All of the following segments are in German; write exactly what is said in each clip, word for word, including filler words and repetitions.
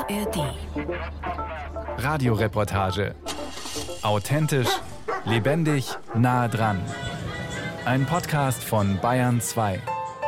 A R D. Radioreportage. Authentisch, lebendig, nah dran. Ein Podcast von Bayern zwei.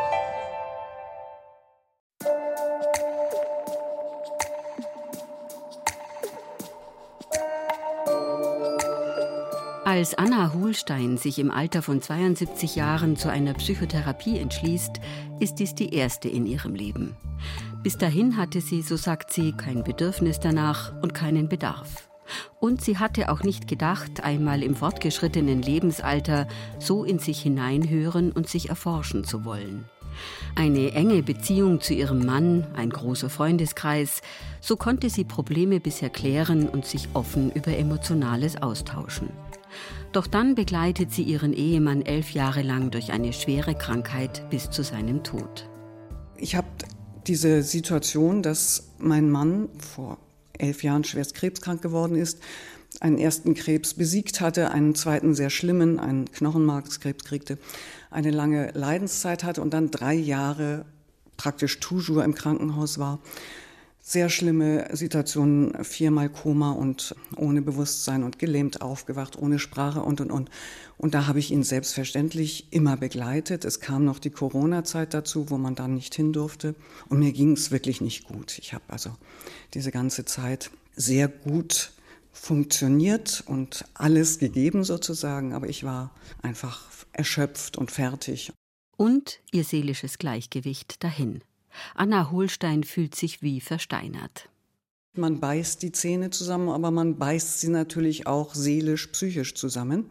Als Anna Hohlstein sich im Alter von zweiundsiebzig Jahren zu einer Psychotherapie entschließt, ist dies die erste in ihrem Leben. Bis dahin hatte sie, so sagt sie, kein Bedürfnis danach und keinen Bedarf. Und sie hatte auch nicht gedacht, einmal im fortgeschrittenen Lebensalter so in sich hineinhören und sich erforschen zu wollen. Eine enge Beziehung zu ihrem Mann, ein großer Freundeskreis, so konnte sie Probleme bisher klären und sich offen über Emotionales austauschen. Doch dann begleitet sie ihren Ehemann elf Jahre lang durch eine schwere Krankheit bis zu seinem Tod. Ich habe diese Situation, dass mein Mann vor elf Jahren schwerst krebskrank geworden ist, einen ersten Krebs besiegt hatte, einen zweiten sehr schlimmen, einen Knochenmarkskrebs kriegte, eine lange Leidenszeit hatte und dann drei Jahre praktisch toujours im Krankenhaus war. Sehr schlimme Situationen, viermal Koma und ohne Bewusstsein und gelähmt aufgewacht, ohne Sprache und, und, und. Und da habe ich ihn selbstverständlich immer begleitet. Es kam noch die Corona-Zeit dazu, wo man dann nicht hin durfte. Und mir ging es wirklich nicht gut. Ich habe also diese ganze Zeit sehr gut funktioniert und alles gegeben sozusagen. Aber ich war einfach erschöpft und fertig. Und ihr seelisches Gleichgewicht dahin. Anna Hohlstein fühlt sich wie versteinert. Man beißt die Zähne zusammen, aber man beißt sie natürlich auch seelisch, psychisch zusammen.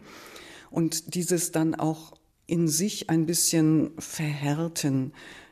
Und dieses dann auch in sich ein bisschen verhärten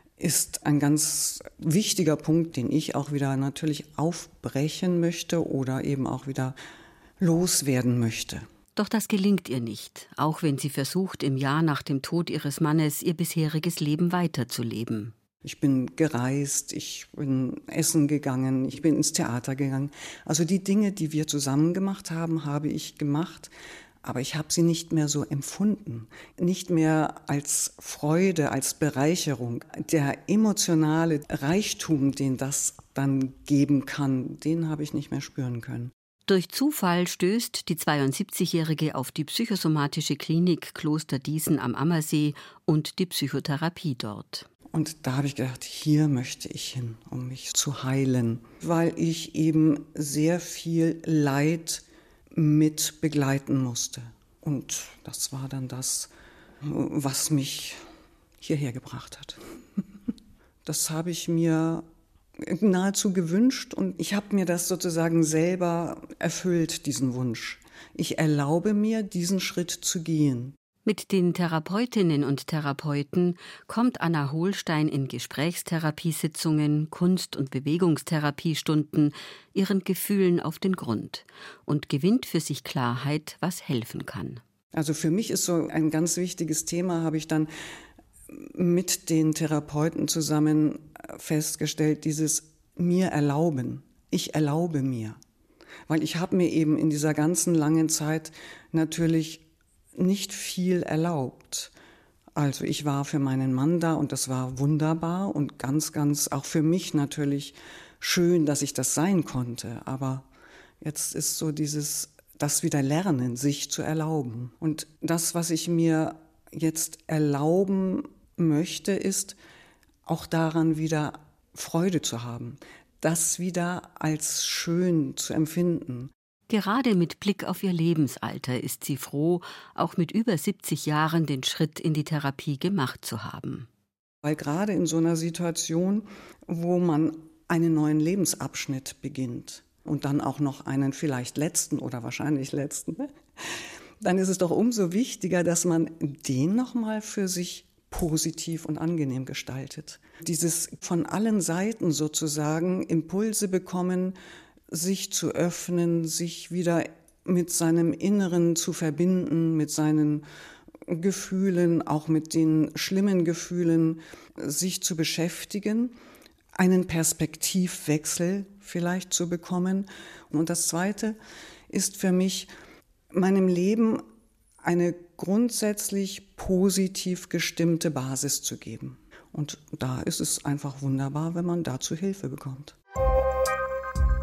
ist ein ganz wichtiger Punkt, den ich auch wieder natürlich aufbrechen möchte oder eben auch wieder loswerden möchte. Doch das gelingt ihr nicht, auch wenn sie versucht, im Jahr nach dem Tod ihres Mannes ihr bisheriges Leben weiterzuleben. Ich bin gereist, ich bin essen gegangen, ich bin ins Theater gegangen. Also die Dinge, die wir zusammen gemacht haben, habe ich gemacht, aber ich habe sie nicht mehr so empfunden. Nicht mehr als Freude, als Bereicherung. Der emotionale Reichtum, den das dann geben kann, den habe ich nicht mehr spüren können. Durch Zufall stößt die zweiundsiebzigjährige auf die psychosomatische Klinik Kloster Diesen am Ammersee und die Psychotherapie dort. Und da habe ich gedacht, hier möchte ich hin, um mich zu heilen, weil ich eben sehr viel Leid mit begleiten musste. Und das war dann das, was mich hierher gebracht hat. Das habe ich mir nahezu gewünscht und ich habe mir das sozusagen selber erfüllt, diesen Wunsch. Ich erlaube mir, diesen Schritt zu gehen. Mit den Therapeutinnen und Therapeuten kommt Anna Hohlstein in Gesprächstherapiesitzungen, Kunst- und Bewegungstherapiestunden ihren Gefühlen auf den Grund und gewinnt für sich Klarheit, was helfen kann. Also für mich ist so ein ganz wichtiges Thema, habe ich dann mit den Therapeuten zusammen festgestellt, dieses mir erlauben. Ich erlaube mir. Weil ich habe mir eben in dieser ganzen langen Zeit natürlich nicht viel erlaubt. Also ich war für meinen Mann da und das war wunderbar und ganz, ganz auch für mich natürlich schön, dass ich das sein konnte. Aber jetzt ist so dieses, das wieder lernen, sich zu erlauben. Und das, was ich mir jetzt erlauben möchte, ist auch daran wieder Freude zu haben, das wieder als schön zu empfinden. Gerade mit Blick auf ihr Lebensalter ist sie froh, auch mit über siebzig Jahren den Schritt in die Therapie gemacht zu haben. Weil gerade in so einer Situation, wo man einen neuen Lebensabschnitt beginnt und dann auch noch einen vielleicht letzten oder wahrscheinlich letzten, dann ist es doch umso wichtiger, dass man den nochmal für sich positiv und angenehm gestaltet. Dieses von allen Seiten sozusagen Impulse bekommen, sich zu öffnen, sich wieder mit seinem Inneren zu verbinden, mit seinen Gefühlen, auch mit den schlimmen Gefühlen, sich zu beschäftigen, einen Perspektivwechsel vielleicht zu bekommen. Und das Zweite ist für mich, meinem Leben eine grundsätzlich positiv gestimmte Basis zu geben. Und da ist es einfach wunderbar, wenn man dazu Hilfe bekommt.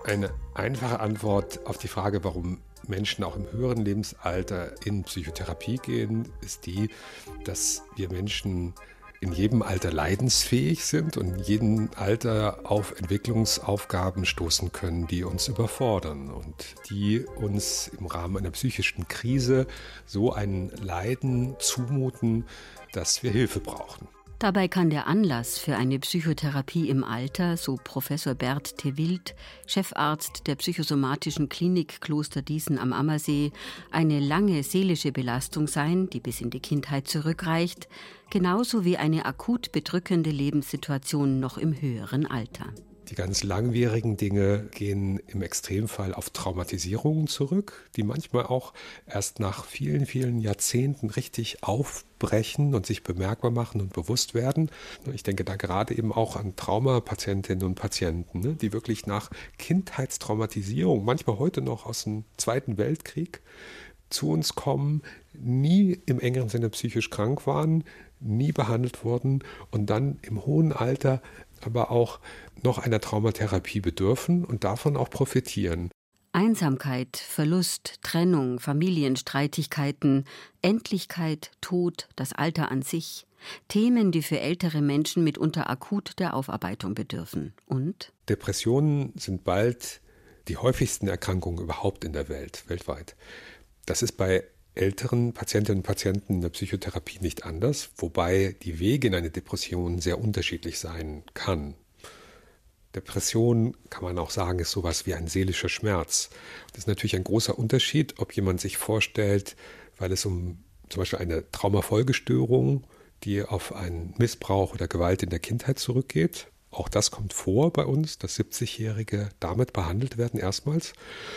Eine einfache Antwort auf die Frage, warum Menschen auch im höheren Lebensalter in Psychotherapie gehen, ist die, dass wir Menschen in jedem Alter leidensfähig sind und in jedem Alter auf Entwicklungsaufgaben stoßen können, die uns überfordern und die uns im Rahmen einer psychischen Krise so ein Leiden zumuten, dass wir Hilfe brauchen. Dabei kann der Anlass für eine Psychotherapie im Alter, so Professor Bert te Wildt, Chefarzt der psychosomatischen Klinik Kloster Diesen am Ammersee, eine lange seelische Belastung sein, die bis in die Kindheit zurückreicht, genauso wie eine akut bedrückende Lebenssituation noch im höheren Alter. Die ganz langwierigen Dinge gehen im Extremfall auf Traumatisierungen zurück, die manchmal auch erst nach vielen, vielen Jahrzehnten richtig aufbrechen und sich bemerkbar machen und bewusst werden. Ich denke da gerade eben auch an Traumapatientinnen und Patienten, die wirklich nach Kindheitstraumatisierung, manchmal heute noch aus dem Zweiten Weltkrieg, zu uns kommen, nie im engeren Sinne psychisch krank waren, nie behandelt wurden und dann im hohen Alter aber auch noch einer Traumatherapie bedürfen und davon auch profitieren. Einsamkeit, Verlust, Trennung, Familienstreitigkeiten, Endlichkeit, Tod, das Alter an sich. Themen, die für ältere Menschen mitunter akut der Aufarbeitung bedürfen. Und? Depressionen sind bald die häufigsten Erkrankungen überhaupt in der Welt, weltweit. Das ist bei älteren Patientinnen und Patienten in der Psychotherapie nicht anders, wobei die Wege in eine Depression sehr unterschiedlich sein kann. Depression, kann man auch sagen, ist sowas wie ein seelischer Schmerz. Das ist natürlich ein großer Unterschied, ob jemand sich vorstellt, weil es um zum Beispiel eine Traumafolgestörung, die auf einen Missbrauch oder Gewalt in der Kindheit zurückgeht. Auch das kommt vor bei uns, dass siebzigjährige damit behandelt werden erstmals.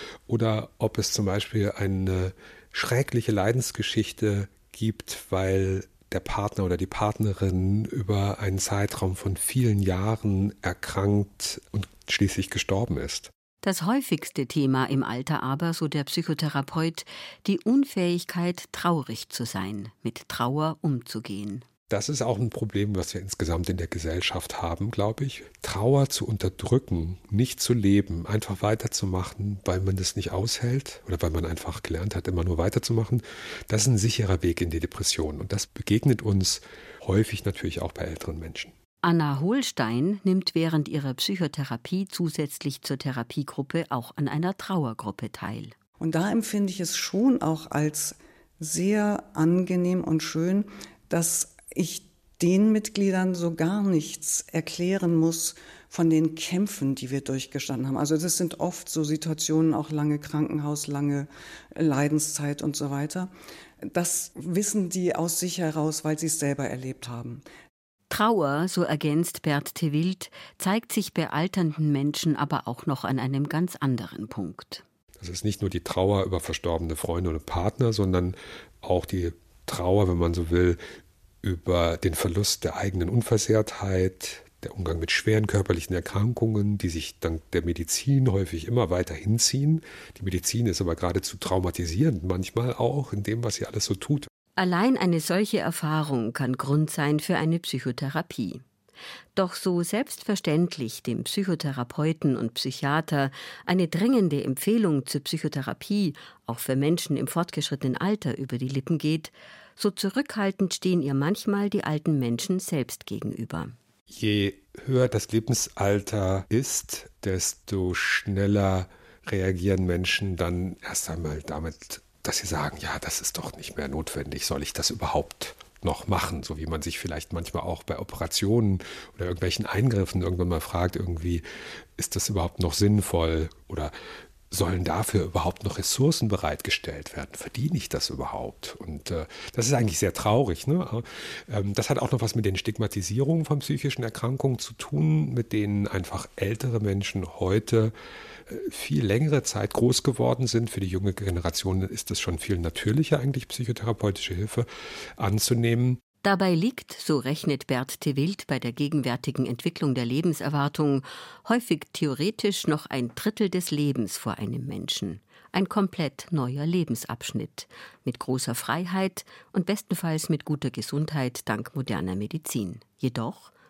Oder ob es zum Beispiel eine schreckliche Leidensgeschichte gibt, weil der Partner oder die Partnerin über einen Zeitraum von vielen Jahren erkrankt und schließlich gestorben ist. Das häufigste Thema im Alter aber, so der Psychotherapeut, die Unfähigkeit, traurig zu sein, mit Trauer umzugehen. Das ist auch ein Problem, was wir insgesamt in der Gesellschaft haben, glaube ich. Trauer zu unterdrücken, nicht zu leben, einfach weiterzumachen, weil man das nicht aushält oder weil man einfach gelernt hat, immer nur weiterzumachen, das ist ein sicherer Weg in die Depression. Und das begegnet uns häufig natürlich auch bei älteren Menschen. Anna Holstein nimmt während ihrer Psychotherapie zusätzlich zur Therapiegruppe auch an einer Trauergruppe teil. Und da empfinde ich es schon auch als sehr angenehm und schön, dass ich den Mitgliedern so gar nichts erklären muss von den Kämpfen, die wir durchgestanden haben. Also das sind oft so Situationen, auch lange Krankenhaus, lange Leidenszeit und so weiter. Das wissen die aus sich heraus, weil sie es selber erlebt haben. Trauer, so ergänzt Bert te Wildt, zeigt sich bei alternden Menschen aber auch noch an einem ganz anderen Punkt. Das ist nicht nur die Trauer über verstorbene Freunde oder Partner, sondern auch die Trauer, wenn man so will, über den Verlust der eigenen Unversehrtheit, der Umgang mit schweren körperlichen Erkrankungen, die sich dank der Medizin häufig immer weiter hinziehen. Die Medizin ist aber geradezu traumatisierend, manchmal auch in dem, was sie alles so tut. Allein eine solche Erfahrung kann Grund sein für eine Psychotherapie. Doch so selbstverständlich dem Psychotherapeuten und Psychiater eine dringende Empfehlung zur Psychotherapie auch für Menschen im fortgeschrittenen Alter über die Lippen geht, so zurückhaltend stehen ihr manchmal die alten Menschen selbst gegenüber. Je höher das Lebensalter ist, desto schneller reagieren Menschen dann erst einmal damit, dass sie sagen, ja, das ist doch nicht mehr notwendig, soll ich das überhaupt noch machen? So wie man sich vielleicht manchmal auch bei Operationen oder irgendwelchen Eingriffen irgendwann mal fragt, irgendwie, ist das überhaupt noch sinnvoll oder sollen dafür überhaupt noch Ressourcen bereitgestellt werden? Verdiene ich das überhaupt? Und äh, das ist eigentlich sehr traurig. Ne? Ähm, das hat auch noch was mit den Stigmatisierungen von psychischen Erkrankungen zu tun, mit denen einfach ältere Menschen heute äh, viel längere Zeit groß geworden sind. Für die junge Generation ist es schon viel natürlicher, eigentlich psychotherapeutische Hilfe anzunehmen. Dabei liegt, so rechnet Bert te Wildt bei der gegenwärtigen Entwicklung der Lebenserwartung, häufig theoretisch noch ein Drittel des Lebens vor einem Menschen. Ein komplett neuer Lebensabschnitt mit großer Freiheit und bestenfalls mit guter Gesundheit dank moderner Medizin. Jedoch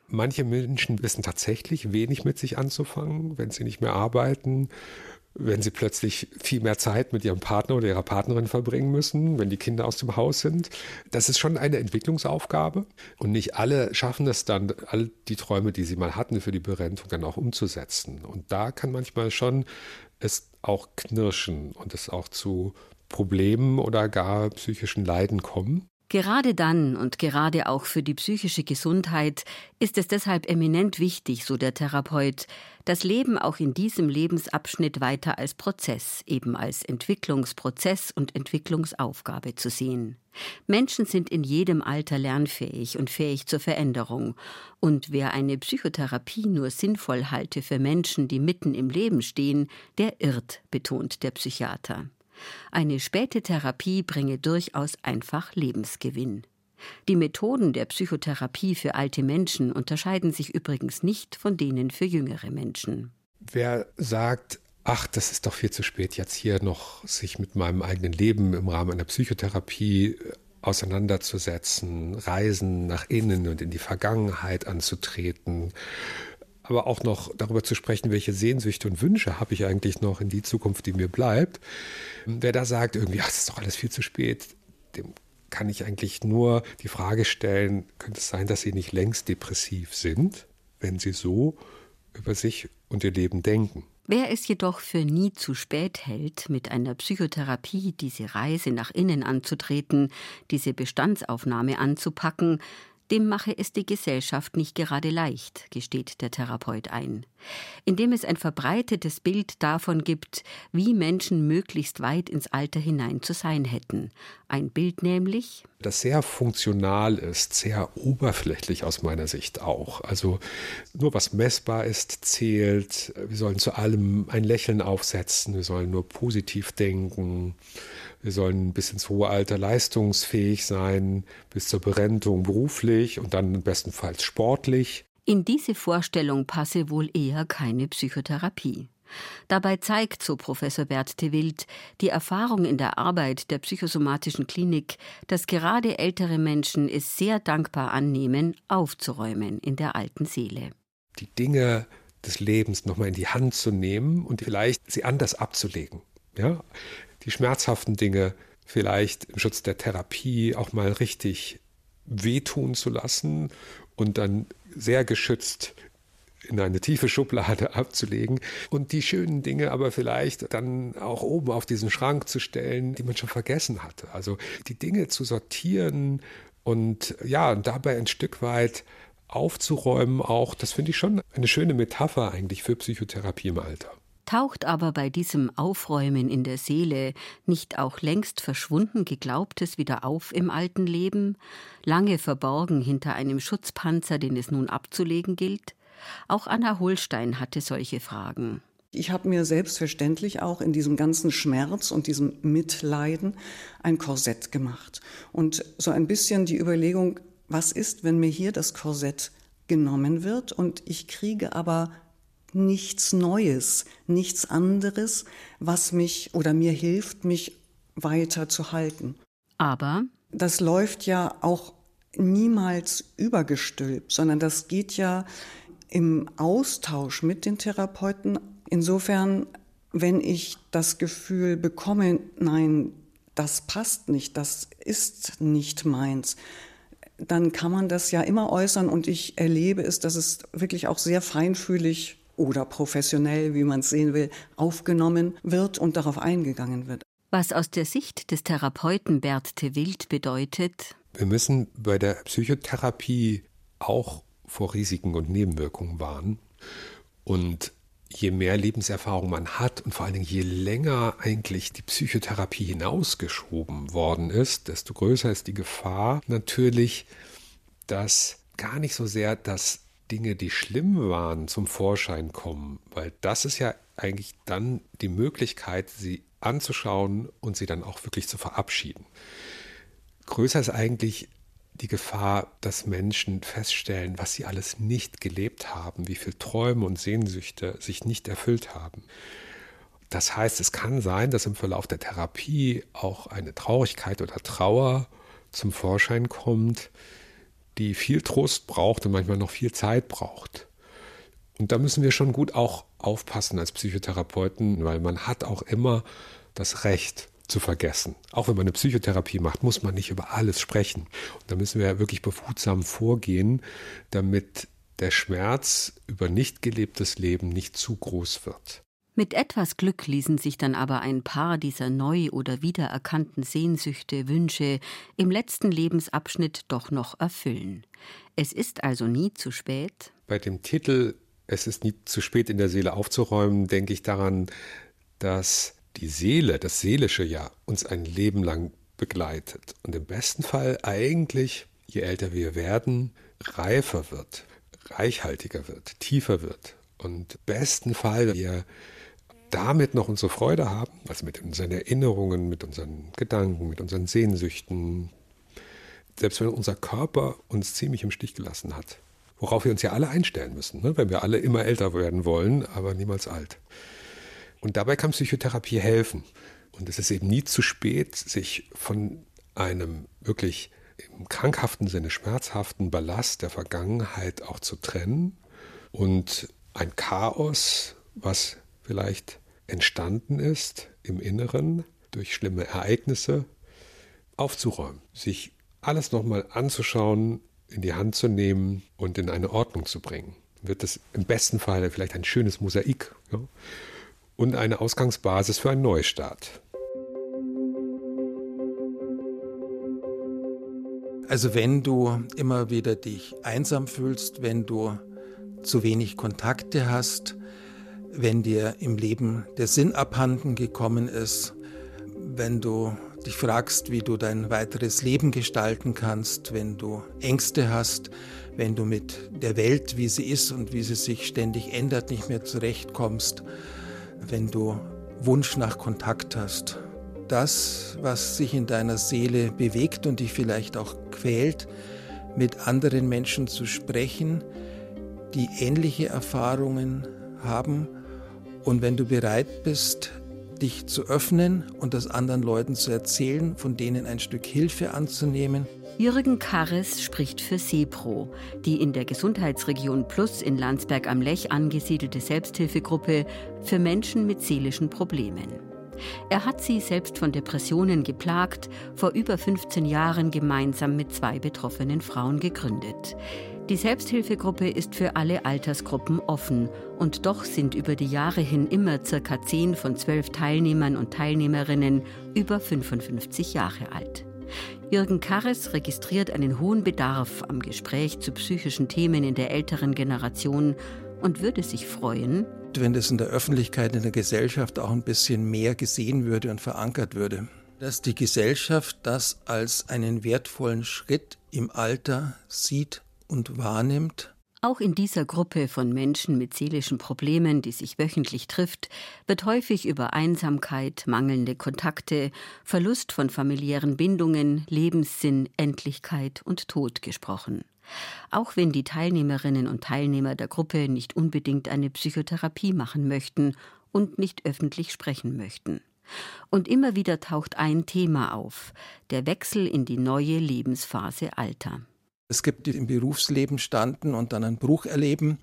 Manche Menschen wissen tatsächlich wenig mit sich anzufangen, wenn sie nicht mehr arbeiten, wenn sie plötzlich viel mehr Zeit mit ihrem Partner oder ihrer Partnerin verbringen müssen, wenn die Kinder aus dem Haus sind. Das ist schon eine Entwicklungsaufgabe und nicht alle schaffen es dann, all die Träume, die sie mal hatten für die Berentung, dann auch umzusetzen. Und da kann manchmal schon es auch knirschen und es auch zu Problemen oder gar psychischen Leiden kommen. Gerade dann und gerade auch für die psychische Gesundheit ist es deshalb eminent wichtig, so der Therapeut, das Leben auch in diesem Lebensabschnitt weiter als Prozess, eben als Entwicklungsprozess und Entwicklungsaufgabe zu sehen. Menschen sind in jedem Alter lernfähig und fähig zur Veränderung. Und wer eine Psychotherapie nur sinnvoll halte für Menschen, die mitten im Leben stehen, der irrt, betont der Psychiater. Eine späte Therapie bringe durchaus einfach Lebensgewinn. Die Methoden der Psychotherapie für alte Menschen unterscheiden sich übrigens nicht von denen für jüngere Menschen. Wer sagt, ach, das ist doch viel zu spät, jetzt hier noch sich mit meinem eigenen Leben im Rahmen einer Psychotherapie auseinanderzusetzen, Reisen nach innen und in die Vergangenheit anzutreten, aber auch noch darüber zu sprechen, welche Sehnsüchte und Wünsche habe ich eigentlich noch in die Zukunft, die mir bleibt. Wer da sagt, irgendwie, ach, das ist doch alles viel zu spät, dem kann ich eigentlich nur die Frage stellen, könnte es sein, dass Sie nicht längst depressiv sind, wenn Sie so über sich und Ihr Leben denken? Wer es jedoch für nie zu spät hält, mit einer Psychotherapie diese Reise nach innen anzutreten, diese Bestandsaufnahme anzupacken, dem mache es die Gesellschaft nicht gerade leicht, gesteht der Therapeut ein, indem es ein verbreitetes Bild davon gibt, wie Menschen möglichst weit ins Alter hinein zu sein hätten. Ein Bild nämlich, das sehr funktional ist, sehr oberflächlich aus meiner Sicht auch. Also nur was messbar ist, zählt. Wir sollen zu allem ein Lächeln aufsetzen, wir sollen nur positiv denken. Wir sollen bis ins hohe Alter leistungsfähig sein, bis zur Berentung beruflich und dann bestenfalls sportlich. In diese Vorstellung passe wohl eher keine Psychotherapie. Dabei zeigt, so Professor Bert de Wildt, die Erfahrung in der Arbeit der psychosomatischen Klinik, dass gerade ältere Menschen es sehr dankbar annehmen, aufzuräumen in der alten Seele. Die Dinge des Lebens nochmal in die Hand zu nehmen und vielleicht sie anders abzulegen. Ja? Die schmerzhaften Dinge vielleicht im Schutz der Therapie auch mal richtig wehtun zu lassen und dann sehr geschützt in eine tiefe Schublade abzulegen und die schönen Dinge aber vielleicht dann auch oben auf diesen Schrank zu stellen, die man schon vergessen hatte. Also die Dinge zu sortieren und ja, dabei ein Stück weit aufzuräumen auch, das finde ich schon eine schöne Metapher eigentlich für Psychotherapie im Alter. Taucht aber bei diesem Aufräumen in der Seele nicht auch längst verschwunden Geglaubtes wieder auf im alten Leben, lange verborgen hinter einem Schutzpanzer, den es nun abzulegen gilt? Auch Anna Holstein hatte solche Fragen. Ich habe mir selbstverständlich auch in diesem ganzen Schmerz und diesem Mitleiden ein Korsett gemacht. Und so ein bisschen die Überlegung, was ist, wenn mir hier das Korsett genommen wird und ich kriege aber nichts Neues, nichts anderes, was mich oder mir hilft, mich weiter zu halten. Aber das läuft ja auch niemals übergestülpt, sondern das geht ja im Austausch mit den Therapeuten. Insofern, wenn ich das Gefühl bekomme, nein, das passt nicht, das ist nicht meins, dann kann man das ja immer äußern und ich erlebe es, dass es wirklich auch sehr feinfühlig oder professionell, wie man es sehen will, aufgenommen wird und darauf eingegangen wird. Was aus der Sicht des Therapeuten Bert de Wildt bedeutet: Wir müssen bei der Psychotherapie auch vor Risiken und Nebenwirkungen warnen. Und je mehr Lebenserfahrung man hat und vor allen Dingen je länger eigentlich die Psychotherapie hinausgeschoben worden ist, desto größer ist die Gefahr natürlich, dass gar nicht so sehr das Dinge, die schlimm waren, zum Vorschein kommen, weil das ist ja eigentlich dann die Möglichkeit, sie anzuschauen und sie dann auch wirklich zu verabschieden. Größer ist eigentlich die Gefahr, dass Menschen feststellen, was sie alles nicht gelebt haben, wie viele Träume und Sehnsüchte sich nicht erfüllt haben. Das heißt, es kann sein, dass im Verlauf der Therapie auch eine Traurigkeit oder Trauer zum Vorschein kommt, die viel Trost braucht und manchmal noch viel Zeit braucht. Und da müssen wir schon gut auch aufpassen als Psychotherapeuten, weil man hat auch immer das Recht zu vergessen. Auch wenn man eine Psychotherapie macht, muss man nicht über alles sprechen. Und da müssen wir wirklich behutsam vorgehen, damit der Schmerz über nicht gelebtes Leben nicht zu groß wird. Mit etwas Glück ließen sich dann aber ein paar dieser neu oder wiedererkannten Sehnsüchte, Wünsche im letzten Lebensabschnitt doch noch erfüllen. Es ist also nie zu spät. Bei dem Titel „Es ist nie zu spät, in der Seele aufzuräumen", denke ich daran, dass die Seele, das Seelische ja uns ein Leben lang begleitet. Und im besten Fall eigentlich, je älter wir werden, reifer wird, reichhaltiger wird, tiefer wird. Und im besten Fall wir damit noch unsere Freude haben, also mit unseren Erinnerungen, mit unseren Gedanken, mit unseren Sehnsüchten, selbst wenn unser Körper uns ziemlich im Stich gelassen hat. Worauf wir uns ja alle einstellen müssen, ne? Wenn wir alle immer älter werden wollen, aber niemals alt. Und dabei kann Psychotherapie helfen. Und es ist eben nie zu spät, sich von einem wirklich im krankhaften Sinne schmerzhaften Ballast der Vergangenheit auch zu trennen und ein Chaos, was vielleicht entstanden ist im Inneren durch schlimme Ereignisse, aufzuräumen, sich alles nochmal anzuschauen, in die Hand zu nehmen und in eine Ordnung zu bringen. Wird es im besten Fall vielleicht ein schönes Mosaik, ja? Und eine Ausgangsbasis für einen Neustart. Also wenn du immer wieder dich einsam fühlst, wenn du zu wenig Kontakte hast, wenn dir im Leben der Sinn abhanden gekommen ist, wenn du dich fragst, wie du dein weiteres Leben gestalten kannst, wenn du Ängste hast, wenn du mit der Welt, wie sie ist und wie sie sich ständig ändert, nicht mehr zurechtkommst, wenn du Wunsch nach Kontakt hast. Das, was sich in deiner Seele bewegt und dich vielleicht auch quält, mit anderen Menschen zu sprechen, die ähnliche Erfahrungen haben. Und wenn du bereit bist, dich zu öffnen und das anderen Leuten zu erzählen, von denen ein Stück Hilfe anzunehmen. Jürgen Karres spricht für SEPRO, die in der Gesundheitsregion Plus in Landsberg am Lech angesiedelte Selbsthilfegruppe für Menschen mit seelischen Problemen. Er hat sie, selbst von Depressionen geplagt, vor über fünfzehn Jahren gemeinsam mit zwei betroffenen Frauen gegründet. Die Selbsthilfegruppe ist für alle Altersgruppen offen und doch sind über die Jahre hin immer circa zehn von zwölf Teilnehmern und Teilnehmerinnen über fünfundfünfzig Jahre alt. Jürgen Karres registriert einen hohen Bedarf am Gespräch zu psychischen Themen in der älteren Generation und würde sich freuen, wenn das in der Öffentlichkeit, in der Gesellschaft auch ein bisschen mehr gesehen würde und verankert würde. Dass die Gesellschaft das als einen wertvollen Schritt im Alter sieht und wahrnimmt. Auch in dieser Gruppe von Menschen mit seelischen Problemen, die sich wöchentlich trifft, wird häufig über Einsamkeit, mangelnde Kontakte, Verlust von familiären Bindungen, Lebenssinn, Endlichkeit und Tod gesprochen. Auch wenn die Teilnehmerinnen und Teilnehmer der Gruppe nicht unbedingt eine Psychotherapie machen möchten und nicht öffentlich sprechen möchten. Und immer wieder taucht ein Thema auf: der Wechsel in die neue Lebensphase Alter. Es gibt die im Berufsleben standen und dann einen Bruch erleben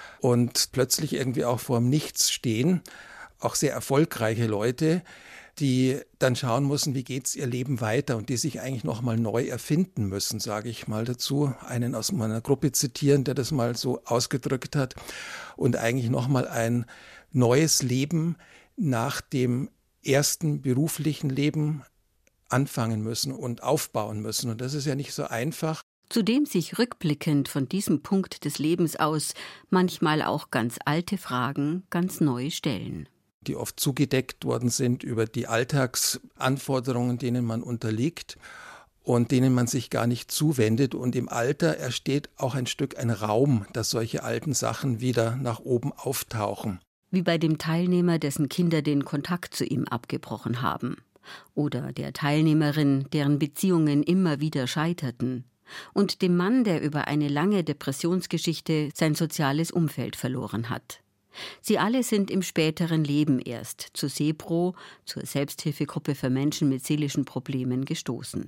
und plötzlich irgendwie auch vor dem Nichts stehen. Auch sehr erfolgreiche Leute, die dann schauen müssen, wie geht's ihr Leben weiter und die sich eigentlich nochmal neu erfinden müssen, sage ich mal dazu. Einen aus meiner Gruppe zitieren, der das mal so ausgedrückt hat und eigentlich nochmal ein neues Leben nach dem ersten beruflichen Leben anfangen müssen und aufbauen müssen. Und das ist ja nicht so einfach. Zudem sich rückblickend von diesem Punkt des Lebens aus manchmal auch ganz alte Fragen ganz neu stellen. Die oft zugedeckt worden sind über die Alltagsanforderungen, denen man unterliegt und denen man sich gar nicht zuwendet. Und im Alter entsteht auch ein Stück ein Raum, dass solche alten Sachen wieder nach oben auftauchen. Wie bei dem Teilnehmer, dessen Kinder den Kontakt zu ihm abgebrochen haben. Oder der Teilnehmerin, deren Beziehungen immer wieder scheiterten. Und dem Mann, der über eine lange Depressionsgeschichte sein soziales Umfeld verloren hat. Sie alle sind im späteren Leben erst zu SEPRO, zur Selbsthilfegruppe für Menschen mit seelischen Problemen, gestoßen.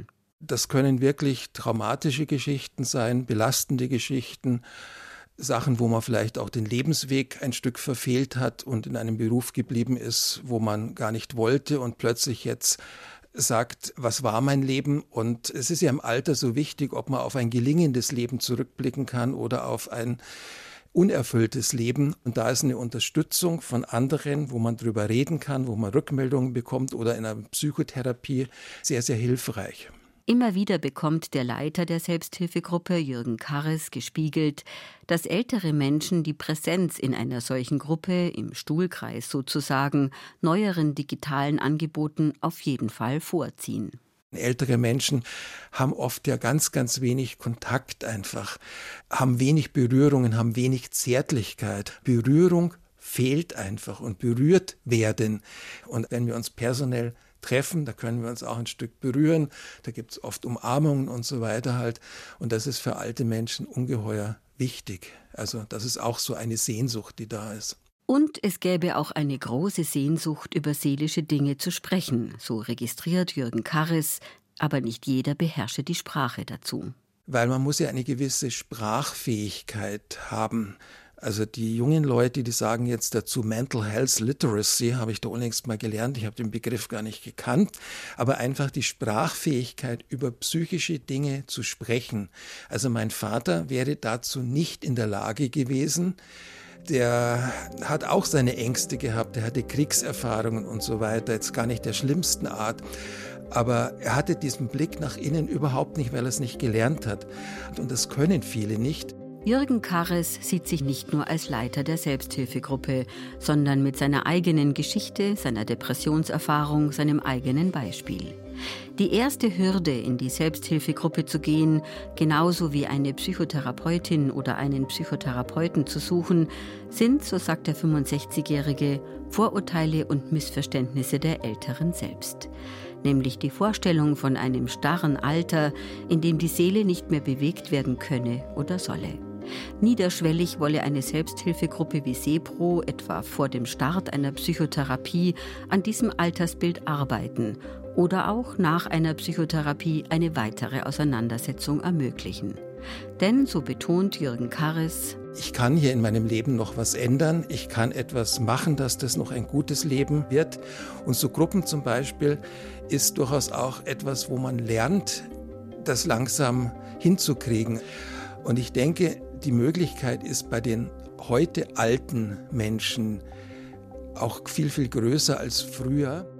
Das können wirklich traumatische Geschichten sein, belastende Geschichten, Sachen, wo man vielleicht auch den Lebensweg ein Stück verfehlt hat und in einem Beruf geblieben ist, wo man gar nicht wollte und plötzlich jetzt sagt, was war mein Leben? Und es ist ja im Alter so wichtig, ob man auf ein gelingendes Leben zurückblicken kann oder auf ein unerfülltes Leben. Und da ist eine Unterstützung von anderen, wo man drüber reden kann, wo man Rückmeldungen bekommt oder in einer Psychotherapie sehr, sehr hilfreich. Immer wieder bekommt der Leiter der Selbsthilfegruppe, Jürgen Karres, gespiegelt, dass ältere Menschen die Präsenz in einer solchen Gruppe, im Stuhlkreis sozusagen, neueren digitalen Angeboten auf jeden Fall vorziehen. Ältere Menschen haben oft ja ganz, ganz wenig Kontakt einfach, haben wenig Berührungen, haben wenig Zärtlichkeit. Berührung fehlt einfach und berührt werden. Und wenn wir uns personell treffen, da können wir uns auch ein Stück berühren, da gibt es oft Umarmungen und so weiter halt. Und das ist für alte Menschen ungeheuer wichtig. Also das ist auch so eine Sehnsucht, die da ist. Und es gäbe auch eine große Sehnsucht, über seelische Dinge zu sprechen, so registriert Jürgen Karres, aber nicht jeder beherrsche die Sprache dazu. Weil man muss ja eine gewisse Sprachfähigkeit haben. Also die jungen Leute, die sagen jetzt dazu Mental Health Literacy, habe ich da unlängst mal gelernt, ich habe den Begriff gar nicht gekannt, aber einfach die Sprachfähigkeit, über psychische Dinge zu sprechen. Also mein Vater wäre dazu nicht in der Lage gewesen. Der hat auch seine Ängste gehabt, er hatte Kriegserfahrungen und so weiter, jetzt gar nicht der schlimmsten Art. Aber er hatte diesen Blick nach innen überhaupt nicht, weil er es nicht gelernt hat. Und das können viele nicht. Jürgen Karres sieht sich nicht nur als Leiter der Selbsthilfegruppe, sondern mit seiner eigenen Geschichte, seiner Depressionserfahrung, seinem eigenen Beispiel. Die erste Hürde, in die Selbsthilfegruppe zu gehen, genauso wie eine Psychotherapeutin oder einen Psychotherapeuten zu suchen, sind, so sagt der fünfundsechzigjährige, Vorurteile und Missverständnisse der Älteren selbst. Nämlich die Vorstellung von einem starren Alter, in dem die Seele nicht mehr bewegt werden könne oder solle. Niederschwellig wolle eine Selbsthilfegruppe wie SEPRO etwa vor dem Start einer Psychotherapie an diesem Altersbild arbeiten oder auch nach einer Psychotherapie eine weitere Auseinandersetzung ermöglichen. Denn, so betont Jürgen Karres, ich kann hier in meinem Leben noch was ändern, ich kann etwas machen, dass das noch ein gutes Leben wird. Und so Gruppen zum Beispiel ist durchaus auch etwas, wo man lernt, das langsam hinzukriegen. Und ich denke, die Möglichkeit ist bei den heute alten Menschen auch viel, viel größer als früher.